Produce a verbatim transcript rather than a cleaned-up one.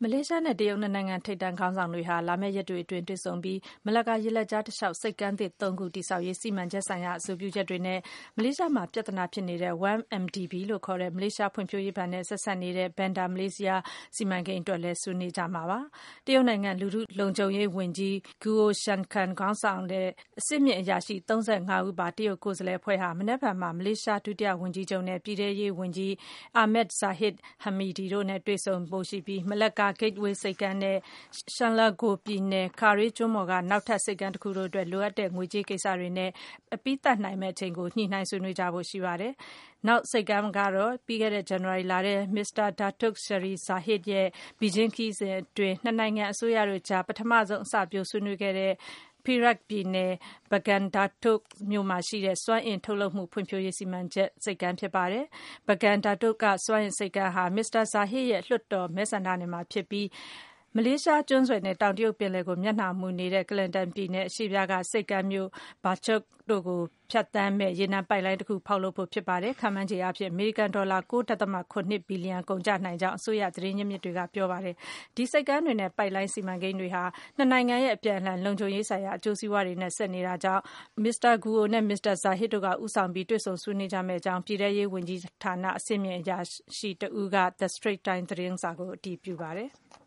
မလေးရှားနဲ့တရုတ်နှစ်နိုင်ငံထိပ်တန်းခေါင်းဆောင်တွေဟာလာမယ့်ရက်တွေအတွင်းတွေ့ဆုံပြီးမလကာရေလက်ကြားတလျှောက်ဆိပ်ကမ်းသစ်သုံးခုတည်ဆောက်ရေးစီမံချက်ဆိုင်ရာအဆိုပြုချက်တွေနဲ့မလေးရှားမှာပြဿနာဖြစ်နေတဲ့ one M D B လို့ခေါ်တဲ့မလေးရှားဖွံ့ဖြိုးရေးဘဏ်နဲ့ဆက်စပ်နေတဲ့ Banda Malaysia စီမံကိန်းအတွက်လည်းဆွေးနွေးကြမှာပါ။တရုတ်နိုင်ငံလူထုလုံခြုံရေးဝန်ကြီး Guo Shankan ခေါင်းဆောင်တဲ့အဆင့်မြင့်အရာရှိသုံးဆယ့်ငါးဦးပါတရုတ်ကိုယ်စားလှယ်အဖွဲ့ဟာမနက်ဖြန်မှာမလေးရှားဒုတိယဝန်ကြီးချုပ်နဲ့ပြည်ထဲရေးဝန်ကြီး Ahmad Zahid Hamidi တို့နဲ့တွေ့ဆုံဖို့ရှိပြီးမလက္ကာ Gateway ဆိပ်ကမ်းနဲ့ Selangor ပြည်နယ် Karay ကျွန်းပေါ်ကနောက်ထပ်ဆိပ်ကမ်းတခုတို့အတွက်လိုအပ်တဲ့ငွေကြေးကိစ္စတွေနဲ့အပြီးသတ်နိုင်မယ့်အချိန်ကိုညှိနှိုင်းဆွေးနွေးကြဖို့ရှိပါတယ်။နောက်ဆိပ်ကမ်းကတော့ပြီးခဲ့တဲ့ဇန်နဝါရီလထဲ Mr. Datuk Seri Zahid ရဲ့ဘီဂျင်းခရီးစဉ်အတွင်းနှစ်နိုင်ငံအစိုးရတို့ကြားပထမဆုံးအစပျိုးဆွေးနွေးခဲ့တဲ့ Perak ပြည်နယ် Bagan Datuk မြို့မှာရှိတဲ့စွမ်းအင်ထုတ်လုပ်မှုဖွံ့ဖြိုးရေးစီမံချက်ဆိပ်ကမ်းဖြစ်ပါတယ်။ Bagan Datuk ကစွမ်းအင်ဆိပ်ကမ်းဟာ Mr. Zahid ရဲ့လွှတ်တော်မဲဆန္ဒနယ်မှာဖြစ်ပြီးမလေးရှားကျွန်းဆွယ်နဲ့တောင်တရုတ်ပင်လယ်ကိုမျက်နှာမူနေတဲ့ Kelantan ပြည်နယ်အရှေ့ဖျားကဆိပ်ကမ်းမြို့ Bachok တို့ကိုဖြတ်သန်းမဲ့ရေနံပိုက်လိုင်းတခုဖောက်လုပ်ဖို့ဖြစ်ပါတယ်။ခန့်မှန်းခြေအားဖြင့်အမေရိကန်ဒေါ်လာ ၉.၇ ဘီလီယံကုန်ကျနိုင်ကြောင်းအစိုးရသတင်းရင်းမြစ်တွေကပြောပါတယ်။ဒီဆိပ်ကမ်းတွေနဲ့ပိုက်လိုင်းစီမံကိန်းတွေဟာနှစ်နိုင်ငံရဲ့အပြန်အလှန်လုံခြုံရေးဆိုင်ရာအကျိုးစီးပွားတွေနဲ့ဆက်နေတာကြောင့် Mr. Guo နဲ့ Mr. Zahid တို့ကဦးဆောင်ပြီးတွေ့ဆုံဆွေးနွေးကြမယ့်အကြောင်းပြည်ထဲရေးဝန်ကြီးဌာနအဆင့်မြင့်အရာရှိတဦးက The Straits Times သတင်းစာကိုအတည်ပြုပါတယ်။